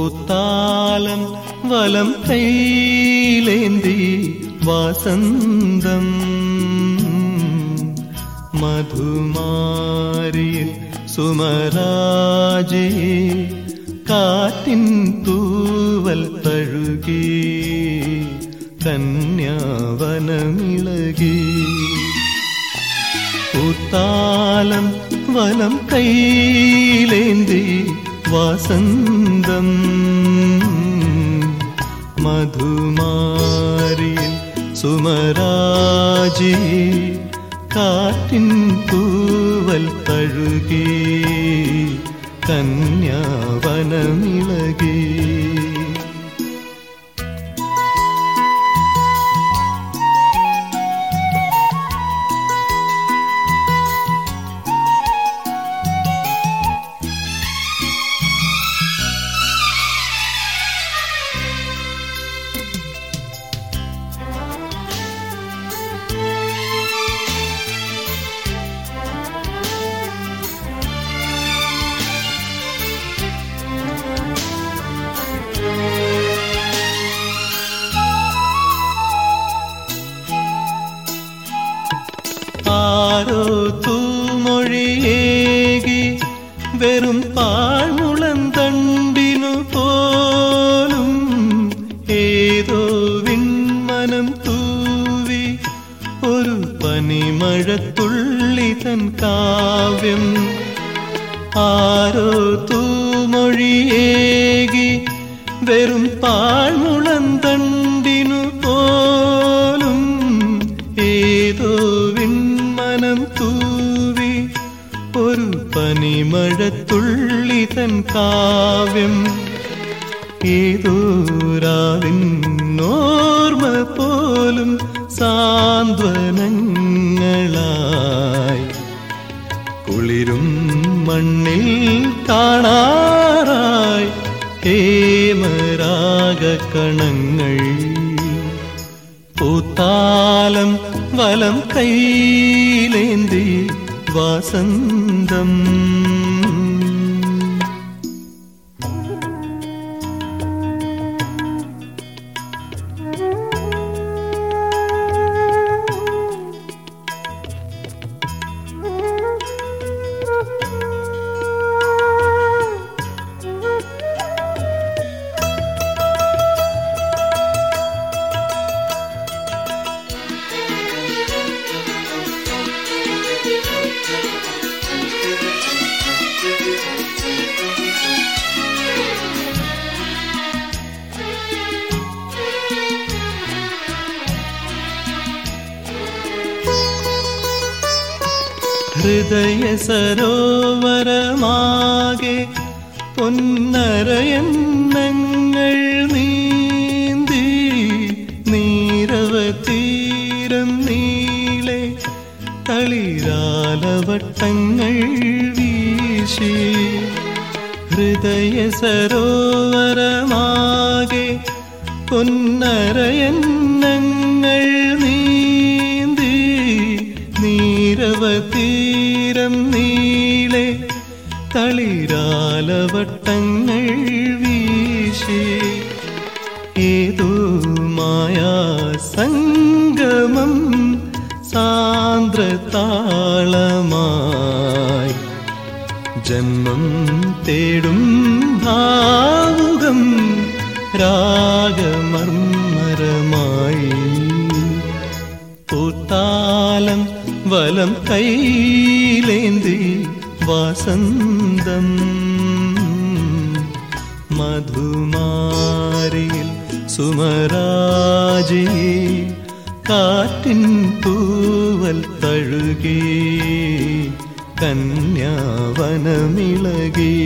പൂത്താലം വലം കൈയിലേന്തി വാസന്തം മധുമാരിയിൽ സുമരാജി കാറ്റിൻ തൂവൽ തഴുകി കന്യാവനമിളകി പൂത്താലം വലം കൈയിലേന്തി വാസന്തം മധുമാരിയിൽ സുമരാജി കാറ്റിൻ തൂവൽ തഴുകി കന്യാവനമിളകി ആരോ തൂമൊഴിയേകി വെറും പാഴ്മുളന്തണ്ടിനു പോലും ഏതോ വിൺമനം തൂവി ഒരു പനിമഴത്തുള്ളി തൻ കാവ്യം. ആരോ തൂമൊഴിയേകി വെറും പാഴ്മുളന്തണ്ടിനു പോലും ഏതോ വിൺമനം തൂവി ഒരു പനിമഴത്തുള്ളി തൻ കാവ്യം. ഏതോ രാവിന്നോർമ്മ പോലും സാന്ത്വനങ്ങളായി കുളിരും മണ്ണിൽ കാണാറായി ഹേമരാഗകണങ്ങൾ. പൂത്താലം വലം കൈയിലേന്തി വാസന്തം ഹൃദയ സരോവരമാകെ പൊന്നരയന്നങ്ങൾ നീന്തി നീരവതീരം നീളെ തളിരാലവട്ടങ്ങൾ വീശി. ഹൃദയ സരോവരമാകെ പൊന്നരയന്നങ്ങൾ നീന്തി നീരവതീരം നീളെ തളിരാലവട്ടങ്ങൾ വീശി. ഏതോ മായാസംഗമം സാന്ദ്രതാളമായി ജന്മം തേടും ഭാവുകം രാഗമർമ്മരമായി. പൂത്താലം വലം കൈയിലേന്തി വാസന്തം മധുമാരിയിൽ സുമരാജി കാറ്റിൻ തൂവൽ തഴുകി കന്യാവനമിളകി.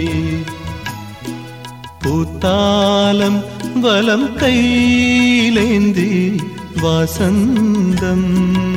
പൂത്താലം വലം കൈയിലേന്തി വാസന്തം